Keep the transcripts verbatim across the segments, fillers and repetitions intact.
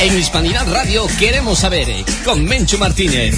En Hispanidad Radio queremos saber, con Menchu Martínez.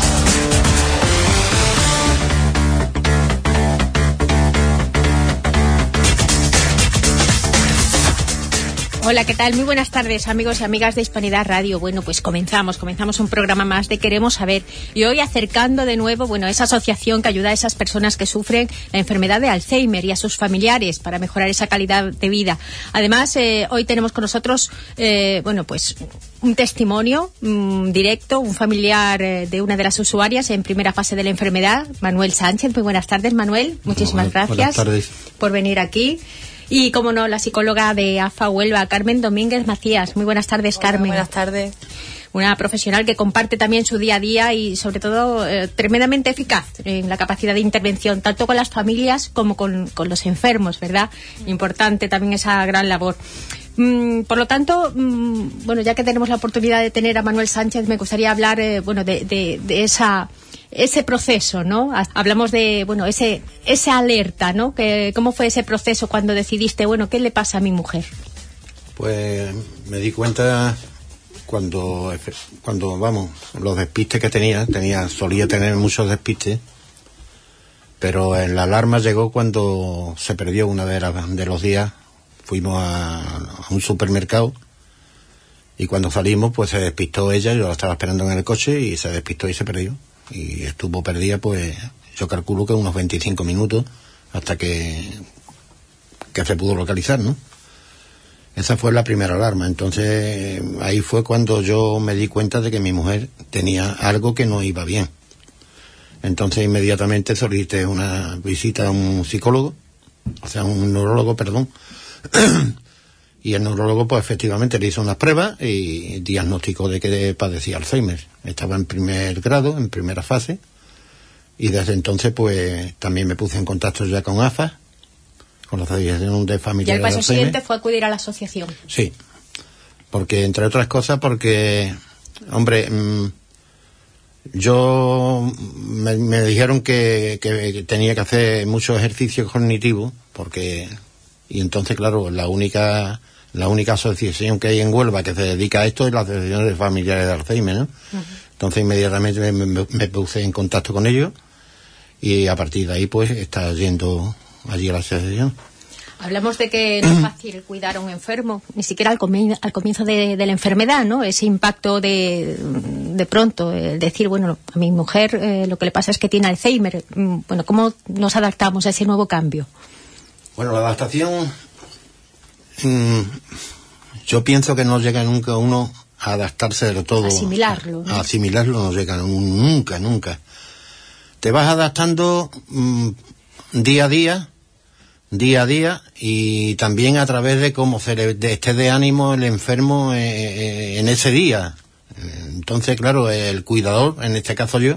Hola, ¿qué tal? Muy buenas tardes, amigos y amigas de Hispanidad Radio. Bueno, pues comenzamos, comenzamos un programa más de Queremos Saber. Y hoy acercando de nuevo, bueno, esa asociación que ayuda a esas personas que sufren la enfermedad de Alzheimer y a sus familiares para mejorar esa calidad de vida. Además, eh, hoy tenemos con nosotros, eh, bueno, pues un testimonio mmm, directo, un familiar eh, de una de las usuarias en primera fase de la enfermedad, Manuel Sánchez. Muy buenas tardes, Manuel. Muchísimas Hola, gracias buenas tardes por venir aquí. Y, como no, la psicóloga de A F A Huelva, Carmen Domínguez Macías. Muy buenas tardes, Hola, Carmen. Buenas tardes. Una profesional que comparte también su día a día y, sobre todo, eh, tremendamente eficaz en la capacidad de intervención, tanto con las familias como con, con los enfermos, ¿verdad? Importante también esa gran labor. Mm, por lo tanto, mm, bueno, ya que tenemos la oportunidad de tener a Manuel Sánchez, me gustaría hablar, eh, bueno, de, de, de esa... ese proceso, ¿no? Hablamos de, bueno, ese ese alerta, ¿no? Que, ¿cómo fue ese proceso cuando decidiste, bueno, qué le pasa a mi mujer? Pues me di cuenta cuando, cuando vamos, los despistes que tenía, tenía solía tener muchos despistes, pero la alarma llegó cuando se perdió una de, las, de los días. Fuimos a, a un supermercado y cuando salimos, pues se despistó ella, yo la estaba esperando en el coche y se despistó y se perdió. Y estuvo perdida, pues yo calculo que unos veinticinco minutos hasta que que se pudo localizar, ¿no? Esa fue la primera alarma. Entonces ahí fue cuando yo me di cuenta de que mi mujer tenía algo que no iba bien. Entonces inmediatamente solicité una visita a un psicólogo, o sea, un neurólogo, perdón. Y el neurólogo, pues efectivamente le hizo unas pruebas y diagnosticó de que padecía Alzheimer. Estaba en primer grado, en primera fase, y desde entonces, pues también me puse en contacto ya con A F A, con la Asociación de Familiares de Alzheimer. Y el paso siguiente fue acudir a la asociación. Sí, porque entre otras cosas, porque, hombre, mmm, yo me, me dijeron que, que tenía que hacer mucho ejercicio cognitivo, porque, y entonces, claro, la única... La única asociación que hay en Huelva que se dedica a esto es la Asociación de Familiares de Alzheimer, ¿no? Uh-huh. Entonces inmediatamente me, me, me puse en contacto con ellos y a partir de ahí pues está yendo allí a la asociación. Hablamos de que no es fácil cuidar a un enfermo, ni siquiera al, comi- al comienzo de, de la enfermedad, ¿no? Ese impacto de, de pronto, el decir, bueno, a mi mujer eh, lo que le pasa es que tiene Alzheimer. Bueno, ¿cómo nos adaptamos a ese nuevo cambio? Bueno, la adaptación... Mm, yo pienso que no llega nunca uno a adaptarse de todo. Asimilarlo, ¿no? A asimilarlo no llega nunca, nunca. Te vas adaptando mm, día a día, día a día, y también a través de cómo se le de, esté de ánimo el enfermo eh, en ese día. Entonces, claro, el cuidador, en este caso yo,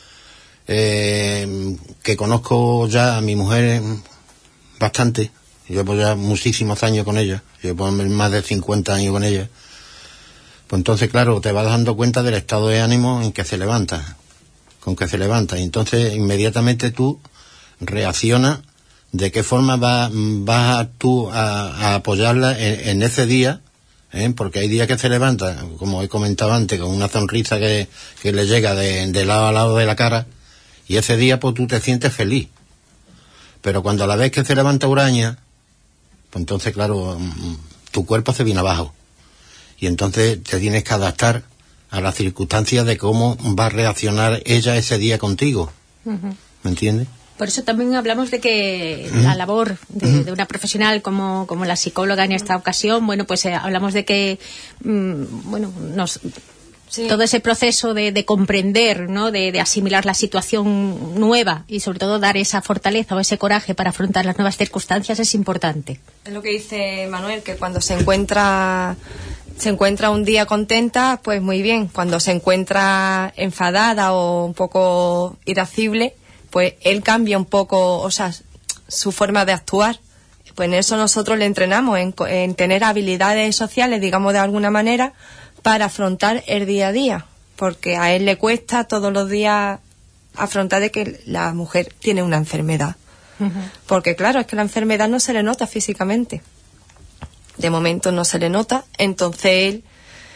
eh, que conozco ya a mi mujer bastante, llevo ya muchísimos años con ella, llevo más de cincuenta años con ella, pues entonces, claro, te vas dando cuenta del estado de ánimo en que se levanta, con que se levanta, y entonces inmediatamente tú reaccionas de qué forma vas va tú a, a apoyarla en, en ese día, ¿eh? Porque hay días que se levanta, como he comentado antes, con una sonrisa que, que le llega de, de lado a lado de la cara, y ese día pues tú te sientes feliz. Pero cuando a la vez que se levanta huraña, pues entonces, claro, tu cuerpo se viene abajo. Y entonces te tienes que adaptar a las circunstancias de cómo va a reaccionar ella ese día contigo. Uh-huh. ¿Me entiendes? Por eso también hablamos de que uh-huh. la labor de, uh-huh. de una profesional como, como la psicóloga en esta ocasión, bueno, pues eh, hablamos de que, mmm, bueno, nos... Sí. Todo ese proceso de, de comprender, ¿no? De, de asimilar la situación nueva y sobre todo dar esa fortaleza o ese coraje para afrontar las nuevas circunstancias es importante. Es lo que dice Manuel, que cuando se encuentra se encuentra un día contenta, pues muy bien. Cuando se encuentra enfadada o un poco irascible, pues él cambia un poco, o sea, su forma de actuar. Pues en eso nosotros le entrenamos, en, en tener habilidades sociales, digamos de alguna manera, para afrontar el día a día, porque a él le cuesta todos los días afrontar de que la mujer tiene una enfermedad. Uh-huh. Porque claro, es que la enfermedad no se le nota físicamente. De momento no se le nota, entonces él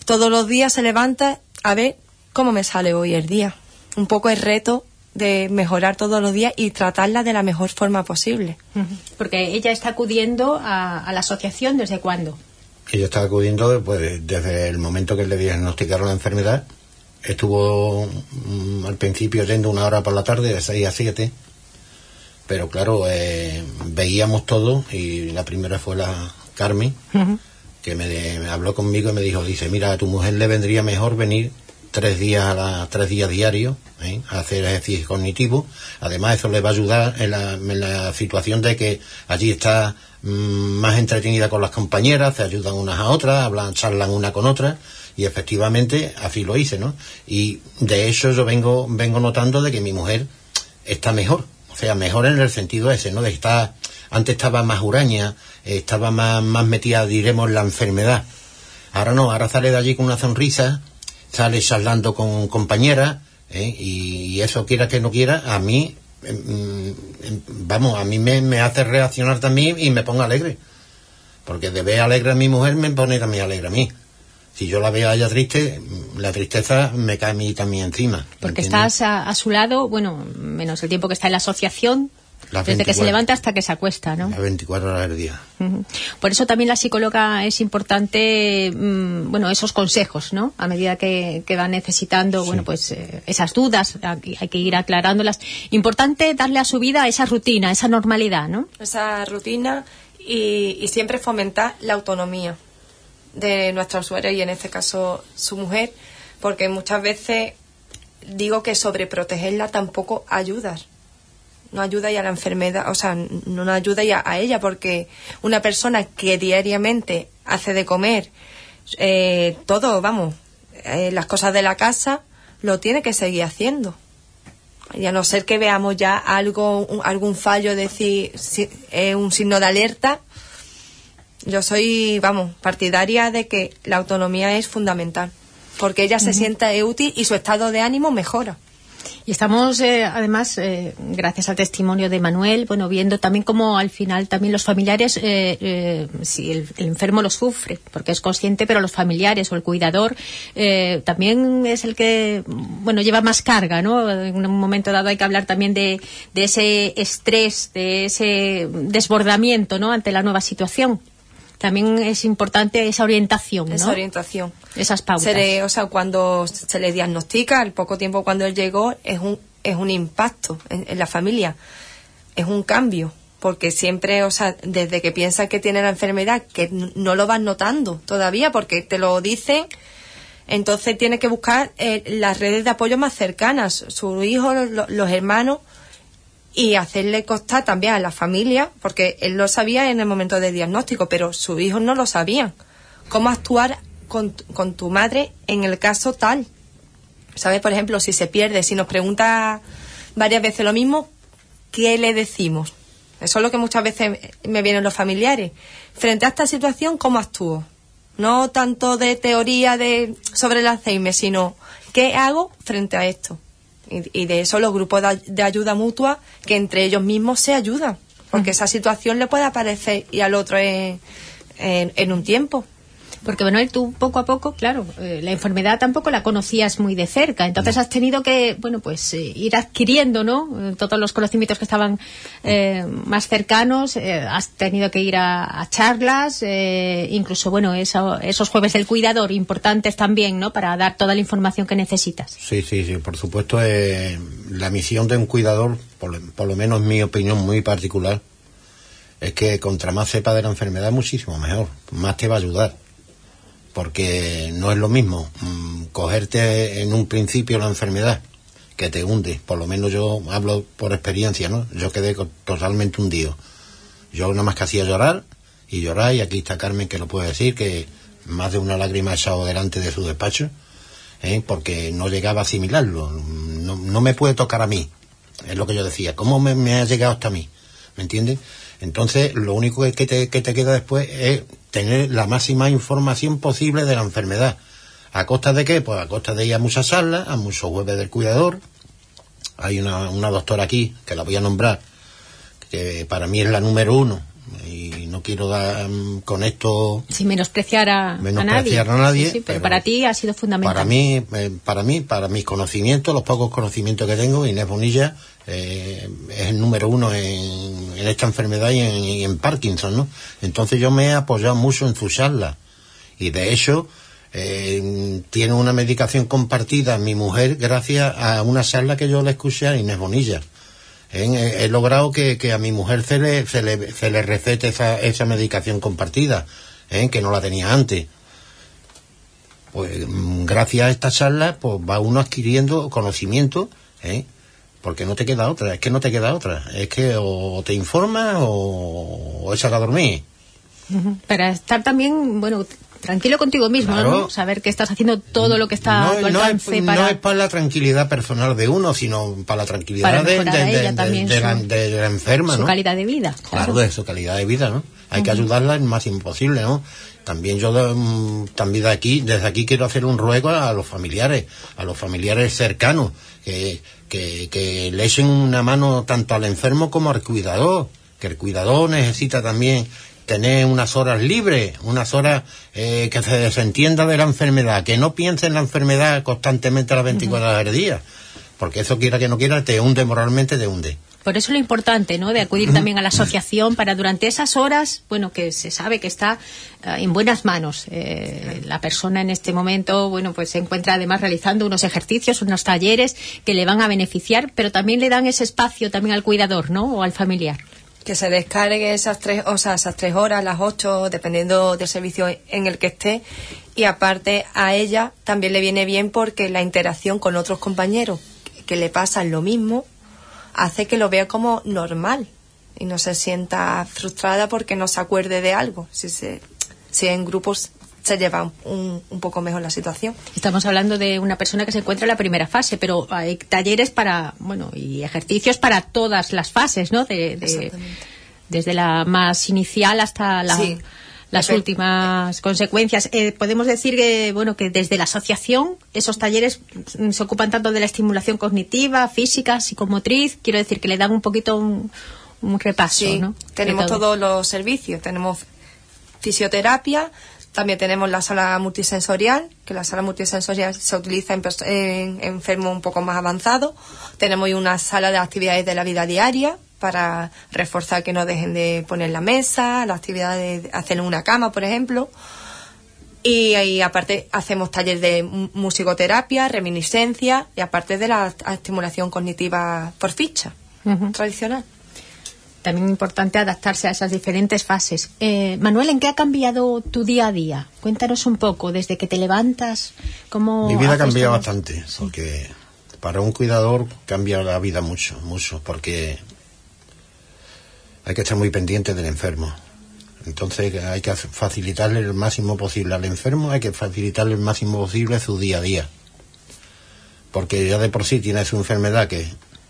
todos los días se levanta a ver cómo me sale hoy el día. Un poco el reto de mejorar todos los días y tratarla de la mejor forma posible. Porque ella está acudiendo a, a la asociación, ¿desde cuándo? Ella está acudiendo pues, desde el momento que le diagnosticaron la enfermedad. Estuvo mm, al principio yendo una hora por la tarde, de seis a siete, pero claro, eh, veíamos todo, y la primera fue la Carmen, uh-huh. que me, me habló conmigo y me dijo, dice, mira, a tu mujer le vendría mejor venir tres días a la, tres días diarios, ¿eh? a hacer ejercicio cognitivo. Además eso le va a ayudar en la, en la situación de que allí está mmm, más entretenida con las compañeras, se ayudan unas a otras, hablan, charlan una con otra, y efectivamente así lo hice, ¿no? Y de eso yo vengo vengo notando de que mi mujer está mejor, o sea, mejor en el sentido ese, ¿no? De estar, antes estaba más huraña, estaba más, más metida, diremos, en la enfermedad. Ahora no, ahora sale de allí con una sonrisa, sale charlando con compañeras, ¿eh? y, y eso, quiera que no quiera, a mí, eh, eh, vamos, a mí me, me hace reaccionar también y me pongo alegre. Porque de ver alegre a mi mujer me pone también alegre a mí. Si yo la veo a ella triste, la tristeza me cae a mí también encima. Porque ¿entiendes? Estás a, a su lado, bueno, menos el tiempo que está en la asociación, las desde veinticuatro, que se levanta hasta que se acuesta, ¿no? Las veinticuatro horas del día. Uh-huh. Por eso también la psicóloga es importante, mmm, bueno, esos consejos, ¿no? A medida que, que va necesitando, sí. bueno, pues eh, esas dudas, hay que ir aclarándolas. Importante darle a su vida esa rutina, esa normalidad, ¿no? Esa rutina y, y siempre fomentar la autonomía de nuestra usuaria, y en este caso su mujer, porque muchas veces digo que sobreprotegerla tampoco ayuda. No ayuda ya a la enfermedad, o sea, no nos ayuda ya a ella, porque una persona que diariamente hace de comer, eh, todo, vamos, eh, las cosas de la casa, lo tiene que seguir haciendo. Y a no ser que veamos ya algo, un, algún fallo, decir, si, eh, un signo de alerta. Yo soy, vamos, partidaria de que la autonomía es fundamental, porque ella uh-huh. se sienta útil y su estado de ánimo mejora. Y estamos, eh, además, eh, gracias al testimonio de Manuel, bueno, viendo también cómo al final también los familiares, eh, eh, si el, el enfermo lo sufre, porque es consciente, pero los familiares o el cuidador eh, también es el que, bueno, lleva más carga, ¿no? En un momento dado hay que hablar también de, de ese estrés, de ese desbordamiento, ¿no? Ante la nueva situación. También es importante esa orientación, ¿no? Esa orientación. Esas pautas. Se le, o sea, cuando se le diagnostica, al poco tiempo cuando él llegó, es un es un impacto en, en la familia. Es un cambio. Porque siempre, o sea, desde que piensas que tiene la enfermedad, que no lo vas notando todavía, porque te lo dicen, entonces tiene que buscar eh, las redes de apoyo más cercanas, su hijo, lo, los hermanos, y hacerle constar también a la familia, porque él lo sabía en el momento del diagnóstico, pero sus hijos no lo sabían, cómo actuar con, con tu madre en el caso tal. ¿Sabes? Por ejemplo, si se pierde, si nos pregunta varias veces lo mismo, ¿qué le decimos? Eso es lo que muchas veces me vienen los familiares. Frente a esta situación, ¿cómo actúo? No tanto de teoría de sobre el Alzheimer, sino ¿qué hago frente a esto? Y de eso los grupos de ayuda mutua, que entre ellos mismos se ayudan, porque uh-huh. esa situación le puede aparecer y al otro en, en, en un tiempo. Porque, bueno, tú poco a poco, claro, eh, la enfermedad tampoco la conocías muy de cerca, entonces has tenido que, bueno, pues eh, ir adquiriendo, ¿no? Eh, todos los conocimientos que estaban eh, más cercanos, eh, has tenido que ir a, a charlas, eh, incluso, bueno, eso, esos jueves del cuidador, importantes también, ¿no? Para dar toda la información que necesitas. Sí, sí, sí, por supuesto, eh, la misión de un cuidador, por, por lo menos en mi opinión muy particular, es que contra más sepa de la enfermedad, muchísimo mejor, más te va a ayudar. Porque no es lo mismo mmm, cogerte en un principio la enfermedad que te hunde. Por lo menos yo hablo por experiencia, ¿no? Yo quedé totalmente hundido. Yo nada más que hacía llorar y llorar, y aquí está Carmen que lo puede decir, que más de una lágrima ha echado delante de su despacho, ¿eh? Porque no llegaba a asimilarlo. No, no me puede tocar a mí, es lo que yo decía. ¿Cómo me, me ha llegado hasta mí? ¿Me entiendes? Entonces, lo único que te, que te queda después es tener la máxima información posible de la enfermedad. ¿A costa de qué? Pues a costa de ir a muchas salas, a muchos jueves del cuidador. Hay una, una doctora aquí, que la voy a nombrar, que para mí es la número uno, y no quiero dar con esto... Sin menospreciar a, menospreciar a nadie. a nadie Sí, sí, pero, pero para ti ha sido fundamental. Para mí, eh, para mí, para mis conocimientos, los pocos conocimientos que tengo, Inés Bonilla eh, es el número uno en, en esta enfermedad y en, y en Parkinson, ¿no? Entonces yo me he apoyado mucho en su charla. Y de hecho, eh, tiene una medicación compartida mi mujer gracias a una charla que yo le escuché a Inés Bonilla. He, he logrado que, que a mi mujer se le, se le, se le recete esa, esa medicación compartida, ¿eh? Que no la tenía antes. Pues gracias a esta charla pues va uno adquiriendo conocimiento, ¿eh? Porque no te queda otra, es que no te queda otra. Es que o te informas o, o echas a dormir. Uh-huh. Para estar también, bueno... tranquilo contigo mismo, claro. ¿no? Saber que estás haciendo todo lo que está no, a tu alcance no es, para... No es para la tranquilidad personal de uno, sino para la tranquilidad para de, de, de, de, de, de, la, de la enferma, su ¿no? Su calidad de vida. Claro, de su calidad de vida, ¿no? Hay uh-huh. que ayudarla el máximo posible, ¿no? También yo también de aquí, desde aquí quiero hacer un ruego a los familiares, a los familiares cercanos, que, que, que le echen una mano tanto al enfermo como al cuidador, que el cuidador necesita también tener unas horas libres, unas horas eh, que se desentienda de la enfermedad, que no piense en la enfermedad constantemente a las veinticuatro horas del día, porque eso quiera que no quiera, te hunde moralmente, te hunde. Por eso lo importante, ¿no?, de acudir también a la asociación para durante esas horas, bueno, que se sabe que está uh, en buenas manos. Eh, la persona en este momento, bueno, pues se encuentra además realizando unos ejercicios, unos talleres que le van a beneficiar, pero también le dan ese espacio también al cuidador, ¿no?, o al familiar. Que se descargue esas tres, o sea, esas tres horas, las ocho, dependiendo del servicio en el que esté. Y aparte a ella también le viene bien porque la interacción con otros compañeros que le pasan lo mismo hace que lo vea como normal y no se sienta frustrada porque no se acuerde de algo. Si, se, si en grupos se lleva un, un poco mejor la situación. Estamos hablando de una persona que se encuentra en la primera fase, pero hay talleres para, bueno, y ejercicios para todas las fases, ¿no? De, de, desde la más inicial hasta la, sí. las Efe, últimas eh, consecuencias. Eh, podemos decir que, bueno, que desde la asociación esos talleres se ocupan tanto de la estimulación cognitiva, física, psicomotriz. Quiero decir que le dan un poquito un, un repaso, sí, ¿no? Tenemos todo. todos los servicios. Tenemos fisioterapia. También tenemos la sala multisensorial, que la sala multisensorial se utiliza en, en enfermos un poco más avanzados. Tenemos una sala de actividades de la vida diaria para reforzar que no dejen de poner la mesa, la actividad de hacer una cama, por ejemplo. Y, y aparte hacemos talleres de musicoterapia, reminiscencia y aparte de la estimulación cognitiva por ficha, uh-huh. tradicional. También importante adaptarse a esas diferentes fases. Eh, Manuel, ¿en qué ha cambiado tu día a día? Cuéntanos un poco, desde que te levantas, ¿cómo...? Mi vida ha cambiado bastante, porque para un cuidador cambia la vida mucho, mucho, porque hay que estar muy pendiente del enfermo. Entonces hay que facilitarle el máximo posible al enfermo, hay que facilitarle el máximo posible su día a día. Porque ya de por sí tiene su enfermedad que,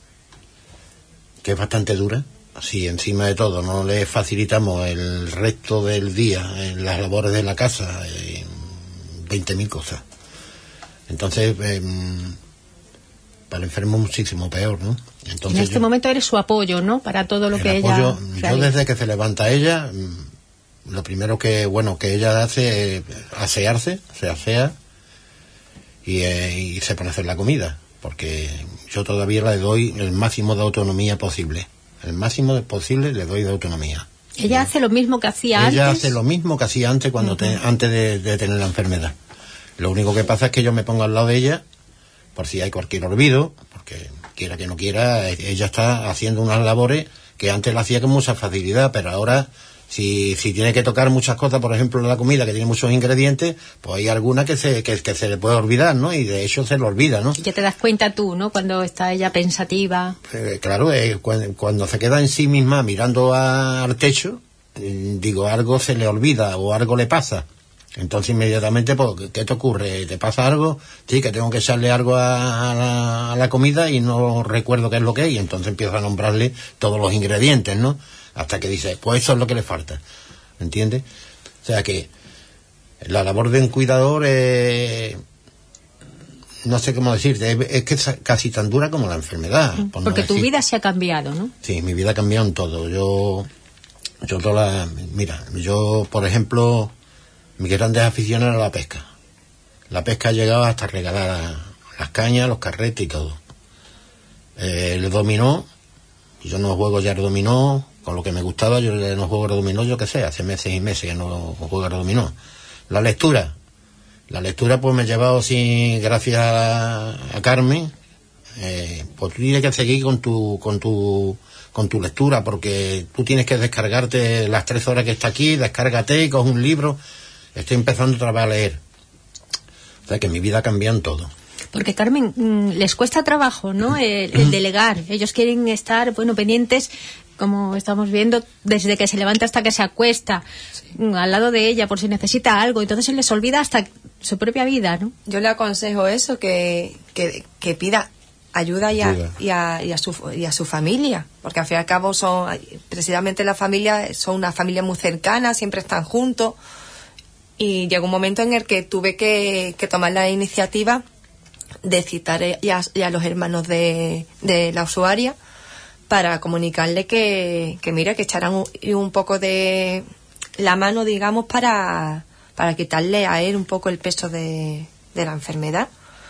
que es bastante dura. Si encima de todo no le facilitamos el resto del día en las labores de la casa, en veinte mil cosas, entonces eh, para el enfermo muchísimo peor, ¿no? Entonces, en este yo, momento eres su apoyo, ¿no?, para todo lo que apoyo, ella yo desde que se levanta ella, lo primero que bueno que ella hace es asearse, se asea y, eh, y se pone a hacer la comida, porque yo todavía le doy el máximo de autonomía posible. El máximo posible le doy de autonomía. ¿Ella ¿sí? hace lo mismo que hacía Ella antes? Ella hace lo mismo que hacía antes cuando uh-huh. te, antes de, de tener la enfermedad. Lo único que pasa es que yo me pongo al lado de ella por si hay cualquier olvido, porque quiera que no quiera, ella está haciendo unas labores que antes la hacía con mucha facilidad, pero ahora si, si tiene que tocar muchas cosas, por ejemplo la comida que tiene muchos ingredientes, pues hay alguna que se, que, que se le puede olvidar, ¿no? Y de hecho se lo olvida, ¿no? Ya te das cuenta tú, ¿no?, cuando está ella pensativa. Eh, claro, eh, cuando, cuando se queda en sí misma mirando a, al techo, eh, digo, algo se le olvida o algo le pasa. Entonces inmediatamente, pues, ¿qué te ocurre? ¿Te pasa algo? Sí, que tengo que echarle algo a, a, la, a la comida y no recuerdo qué es lo que es, y entonces empiezo a nombrarle todos los ingredientes, ¿no? Hasta que dice, pues eso es lo que le falta, ¿entiendes? O sea que la labor de un cuidador es, no sé cómo decirte, es, es que es casi tan dura como la enfermedad. Por Porque no tu vida se ha cambiado, ¿no? Sí, mi vida ha cambiado en todo. Yo Yo toda la, mira, yo, por ejemplo, mis grandes aficiones era la pesca. La pesca ha llegado hasta regalar las cañas, los carretes y todo. Eh, el dominó, yo no juego ya el dominó, con lo que me gustaba, yo no juego el dominó, yo qué sé, hace meses y meses que no juego el dominó. La lectura, la lectura pues me he llevado, sí, gracias a, a Carmen, eh, pues tú tienes que seguir con tu, con tu, con tu lectura, porque tú tienes que descargarte las tres horas que está aquí, descárgate y coge un libro. Estoy empezando otra vez a leer. O sea que mi vida cambia en todo. Porque, Carmen, mmm, les cuesta trabajo, ¿no?, el, el delegar. Ellos quieren estar, bueno, pendientes, como estamos viendo, desde que se levanta hasta que se acuesta, sí, al lado de ella, por si necesita algo. Entonces se les olvida hasta su propia vida, ¿no? Yo le aconsejo eso, que, que, que pida ayuda, y a, ayuda. Y, a, y, a su, y a su familia, porque al fin y al cabo son, precisamente la familia, son una familia muy cercana, siempre están juntos, y llegó un momento en el que tuve que, que tomar la iniciativa de citar y a, y a los hermanos de, de la usuaria para comunicarle que, que mira, que echaran un, un poco de la mano, digamos, para, para quitarle a él un poco el peso de, de la enfermedad.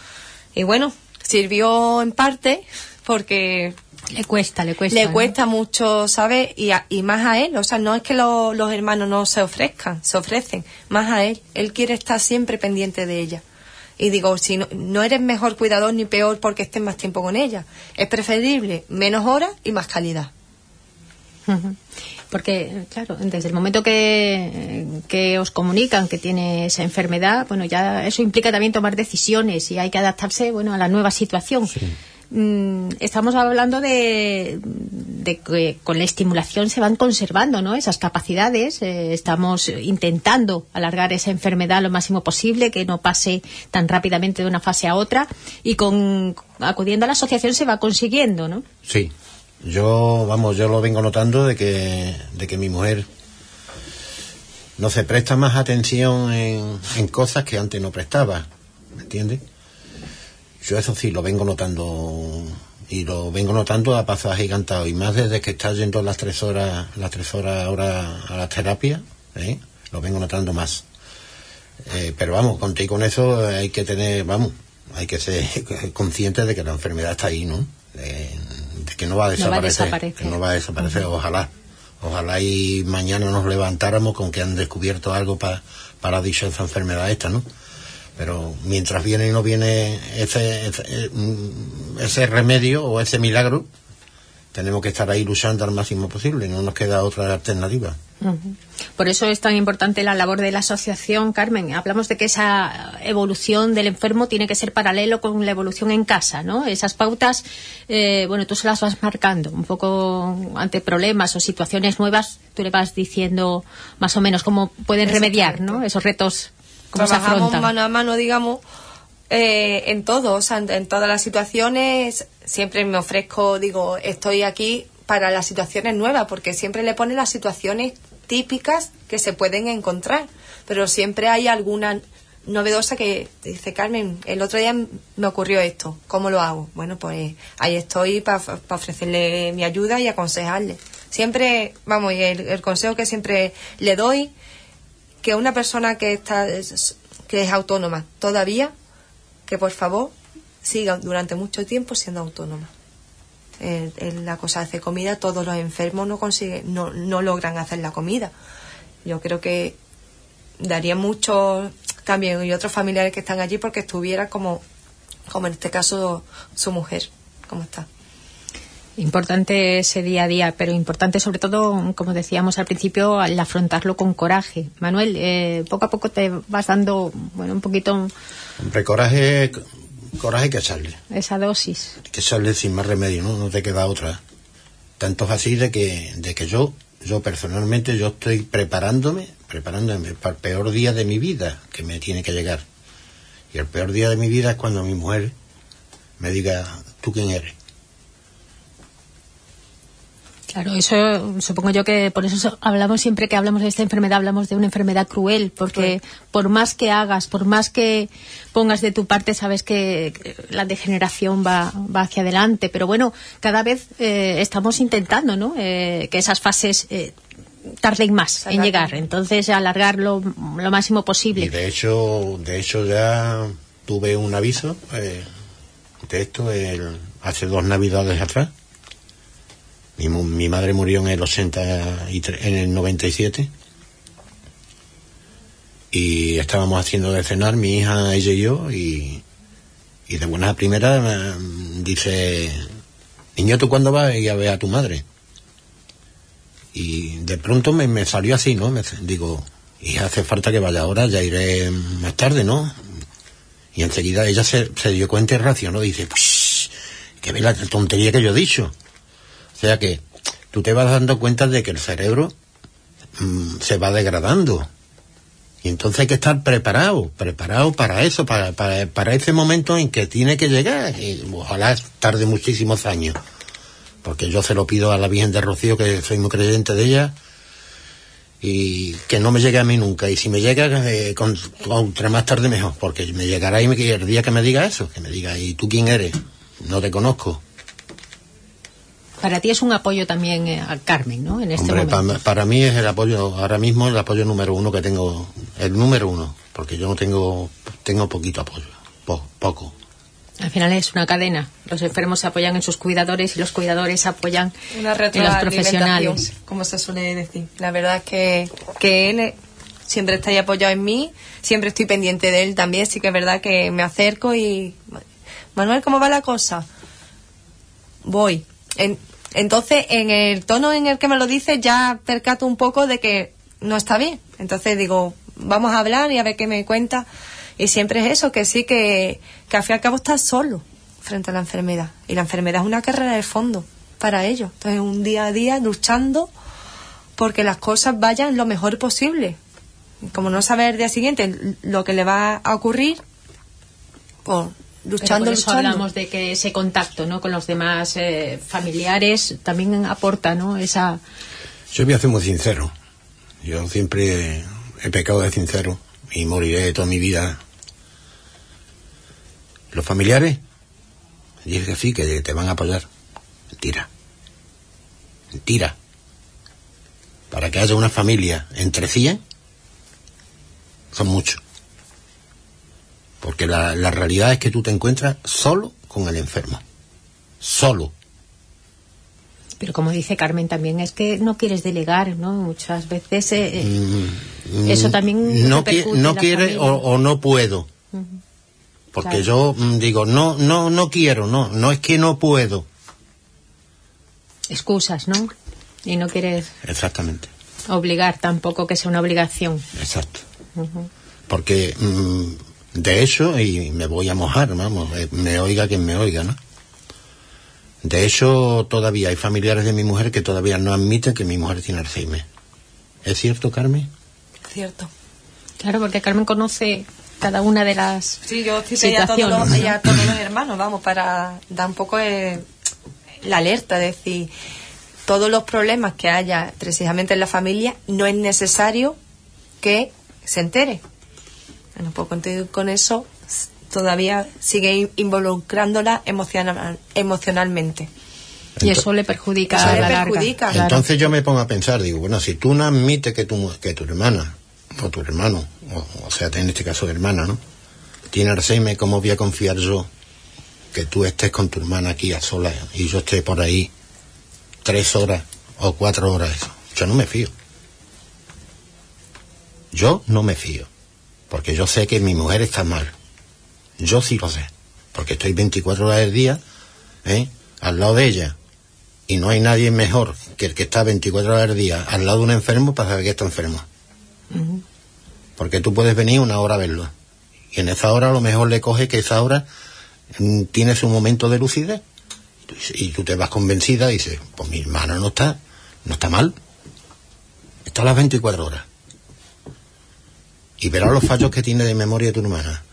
Y bueno, sirvió en parte porque le cuesta, le cuesta. Le ¿no? cuesta mucho, ¿sabes? Y, a, y más a él, o sea, no es que lo, los hermanos no se ofrezcan, se ofrecen, más a él. Él quiere estar siempre pendiente de ella. Y digo, si no, no eres mejor cuidador ni peor porque estés más tiempo con ella. Es preferible menos horas y más calidad. Uh-huh. Porque, claro, desde el momento que, que os comunican que tiene esa enfermedad, bueno, ya eso implica también tomar decisiones y hay que adaptarse, bueno, a la nueva situación. Sí. Mm, estamos hablando de, de que con la estimulación se van conservando, ¿no?, esas capacidades. Eh, estamos intentando alargar esa enfermedad lo máximo posible, que no pase tan rápidamente de una fase a otra, y con acudiendo a la asociación se va consiguiendo, ¿no? Sí. Yo, vamos, yo lo vengo notando de que, de que mi mujer no se presta más atención en, en cosas que antes no prestaba, ¿me entiendes? Yo eso sí lo vengo notando, y lo vengo notando a pasos agigantados, y más desde que está yendo las tres horas, las tres horas ahora a la terapia, ¿eh? Lo vengo notando más. Eh, pero vamos, conté con eso hay que tener, vamos, hay que ser consciente de que la enfermedad está ahí, ¿no? De, de que no va a desaparecer, no va a desaparecer. que no va a desaparecer, uh-huh. ojalá. Ojalá y mañana nos levantáramos con que han descubierto algo pa, para dicha esa enfermedad esta, ¿no? Pero mientras viene y no viene ese, ese, ese remedio o ese milagro, tenemos que estar ahí luchando al máximo posible, no nos queda otra alternativa. Uh-huh. Por eso es tan importante la labor de la asociación, Carmen. Hablamos de que esa evolución del enfermo tiene que ser paralelo con la evolución en casa, ¿no? Esas pautas, eh, bueno, tú se las vas marcando un poco ante problemas o situaciones nuevas, tú le vas diciendo más o menos cómo pueden remediar, ¿no?, esos retos. Trabajamos mano a mano, digamos, eh, en todo, o sea, en, en todas las situaciones. Siempre me ofrezco, digo, estoy aquí para las situaciones nuevas, porque siempre le ponen las situaciones típicas que se pueden encontrar, pero siempre hay alguna novedosa que dice, Carmen, el otro día me ocurrió esto, ¿cómo lo hago? Bueno, pues ahí estoy para pa ofrecerle mi ayuda y aconsejarle. Siempre, vamos, y el, el consejo que siempre le doy, que una persona que está que es autónoma todavía, que por favor siga durante mucho tiempo siendo autónoma. En, en la cosa de hacer comida, todos los enfermos no consiguen, no, no logran hacer la comida. Yo creo que daría mucho también, y otros familiares que están allí, porque estuviera como, como en este caso su mujer, como está. Importante ese día a día, pero importante sobre todo, como decíamos al principio, el afrontarlo con coraje. Manuel, eh, poco a poco te vas dando, bueno, un poquito... Hombre, coraje, coraje hay que echarle. Esa dosis. Hay que echarle sin más remedio, ¿no? No te queda otra. Tanto es así de que, de que yo, yo personalmente, yo estoy preparándome, preparándome para el peor día de mi vida que me tiene que llegar. Y el peor día de mi vida es cuando mi mujer me diga, ¿tú quién eres? Claro, eso supongo yo que por eso hablamos siempre que hablamos de esta enfermedad, hablamos de una enfermedad cruel, porque sí, por más que hagas, por más que pongas de tu parte, sabes que la degeneración va, va hacia adelante, pero bueno, cada vez eh, estamos intentando, ¿no?, eh, que esas fases eh, tarden más en llegar, entonces alargarlo lo máximo posible. Y de hecho, de hecho ya tuve un aviso eh, de esto el, hace dos navidades atrás. Mi, mi madre murió en el ochenta y tres, en el noventa y siete, y estábamos haciendo de cenar mi hija, ella y yo, y, y de buenas a primeras me dice: niño, ¿tú cuándo vas a ir a ver a tu madre? Y de pronto me, me salió así, ¿no? Me, digo, hija, hace falta que vaya ahora, ya iré más tarde, ¿no? Y enseguida ella se, se dio cuenta y reaccionó, dice: pues, que ve la tontería que yo he dicho. O sea que tú te vas dando cuenta de que el cerebro mmm, se va degradando. Y entonces hay que estar preparado, preparado para eso, para, para, para ese momento en que tiene que llegar. Y ojalá tarde muchísimos años. Porque yo se lo pido a la Virgen de Rocío, que soy muy creyente de ella, y que no me llegue a mí nunca. Y si me llega, eh, con, contra más tarde mejor, porque me llegará y me, el día que me diga eso, que me diga: ¿y tú quién eres? No te conozco. Para ti es un apoyo también eh, a Carmen, ¿no? En este Hombre, momento. Pa, para mí es el apoyo, ahora mismo el apoyo número uno que tengo, el número uno, porque yo no tengo, tengo poquito apoyo, po, poco. Al final es una cadena. Los enfermos se apoyan en sus cuidadores y los cuidadores apoyan una en los profesionales. Como se suele decir. La verdad es que, que él siempre está ahí apoyado en mí, siempre estoy pendiente de él también. Sí que es verdad que me acerco y: Manuel, ¿cómo va la cosa? Voy. En, entonces, en el tono en el que me lo dice, ya percato un poco de que no está bien. Entonces digo, vamos a hablar y a ver qué me cuenta. Y siempre es eso, que sí, que, que al fin y al cabo estás solo frente a la enfermedad. Y la enfermedad es una carrera de fondo para ellos. Entonces, un día a día luchando porque las cosas vayan lo mejor posible. Como no sabe el día siguiente lo que le va a ocurrir, pues luchando, por eso luchando. hablamos de que ese contacto, ¿no?, con los demás eh, familiares también aporta, ¿no?, esa... Yo voy a ser muy sincero. Yo siempre he, he pecado de sincero y moriré toda mi vida. Los familiares dicen que sí, que te van a apoyar. Mentira. Mentira. Para que haya una familia entre cien, son muchos. Porque la, la realidad es que tú te encuentras solo con el enfermo. Solo. Pero como dice Carmen también, es que no quieres delegar, ¿no? Muchas veces eh, mm, eso también no, qui no quiere o, o no puedo. Uh-huh. Porque claro, yo mm, digo, no, no, no quiero, no, no es que no puedo. Excusas, ¿no? Y no quieres... Exactamente. Obligar tampoco, que sea una obligación. Exacto. Uh-huh. Porque... Mm, de hecho, y me voy a mojar, vamos, me oiga quien me oiga, ¿no? De hecho, todavía hay familiares de mi mujer que todavía no admiten que mi mujer tiene Alzheimer. ¿Es cierto, Carmen? Cierto. Claro, porque Carmen conoce cada una de las sí, yo cité a todos los, ¿no? a todos los hermanos, vamos, para dar un poco eh, la alerta, es decir, todos los problemas que haya precisamente en la familia, no es necesario que se entere. Bueno, pues contigo con eso todavía sigue involucrándola emocional, emocionalmente. Y eso le perjudica eso a le la perjudica. larga. Entonces claro. Yo me pongo a pensar, digo, bueno, si tú no admites que tu, que tu hermana, o tu hermano, o, o sea, en este caso hermana, ¿no?, tiene Alzheimer, ¿cómo voy a confiar yo que tú estés con tu hermana aquí a solas y yo esté por ahí tres horas o cuatro horas? Eso, yo no me fío. Yo no me fío. Porque yo sé que mi mujer está mal. Yo sí lo sé. Porque estoy veinticuatro horas del día, ¿eh?, al lado de ella. Y no hay nadie mejor que el que está veinticuatro horas del día al lado de un enfermo para saber que está enfermo. Uh-huh. Porque tú puedes venir una hora a verlo. Y en esa hora a lo mejor le coge que esa hora mm, tiene su momento de lucidez. Y tú te vas convencida y dices, pues mi hermano no está, no está mal. Está a las veinticuatro horas. Y verás los fallos que tiene de memoria tu hermana.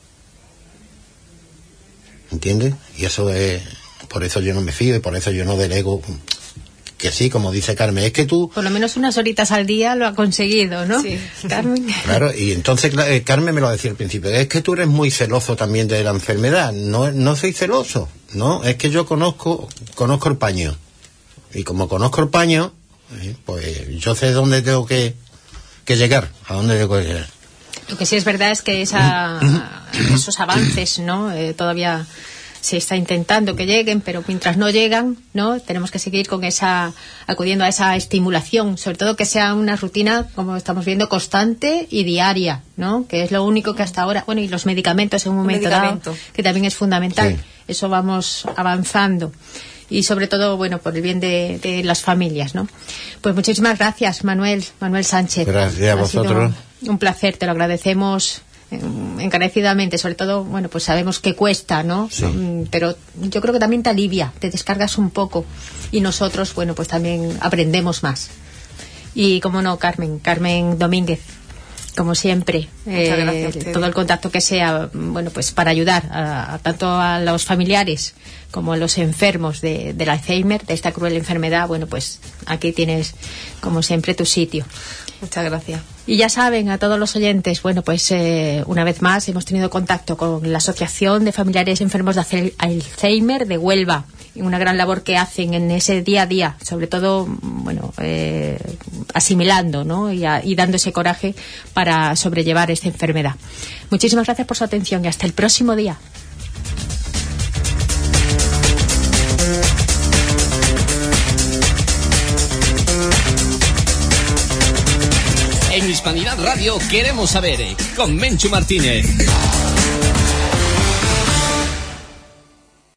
¿Entiendes? Y eso es... Por eso yo no me fío y por eso yo no delego. Que sí, como dice Carmen, es que tú... Por lo menos unas horitas al día lo ha conseguido, ¿no? Sí. Carmen. Claro, y entonces eh, Carmen me lo decía al principio, es que tú eres muy celoso también de la enfermedad. No, no soy celoso, no, es que yo conozco, conozco el paño. Y como conozco el paño, ¿eh? Pues yo sé dónde tengo que, que llegar, a dónde tengo que llegar. Lo que sí es verdad es que esa, esos avances, ¿no? Eh, todavía se está intentando que lleguen, pero mientras no llegan, ¿no? Tenemos que seguir con esa, acudiendo a esa estimulación, sobre todo que sea una rutina, como estamos viendo, constante y diaria, ¿no? Que es lo único que hasta ahora, bueno, y los medicamentos en un momento dado, que también es fundamental. Sí. Eso vamos avanzando. Y sobre todo, bueno, por el bien de, de las familias, ¿no? Pues muchísimas gracias, Manuel, Manuel Sánchez. Gracias a vosotros. Un placer, te lo agradecemos encarecidamente, sobre todo, bueno, pues sabemos que cuesta, ¿no? Sí. Pero yo creo que también te alivia, te descargas un poco y nosotros, bueno, pues también aprendemos más. Y como no, Carmen, Carmen Domínguez, como siempre, eh, todo el contacto que sea, bueno, pues para ayudar a, a tanto a los familiares como a los enfermos de, del Alzheimer, de esta cruel enfermedad, bueno, pues aquí tienes, como siempre, tu sitio. Muchas gracias. Y ya saben, a todos los oyentes, bueno, pues eh, una vez más hemos tenido contacto con la Asociación de Familiares Enfermos de Alzheimer de Huelva, y una gran labor que hacen en ese día a día, sobre todo, bueno, eh, asimilando, ¿no? Y, a, y dando ese coraje para sobrellevar esta enfermedad. Muchísimas gracias por su atención y hasta el próximo día. En Hispanidad Radio queremos saber, con Menchu Martínez.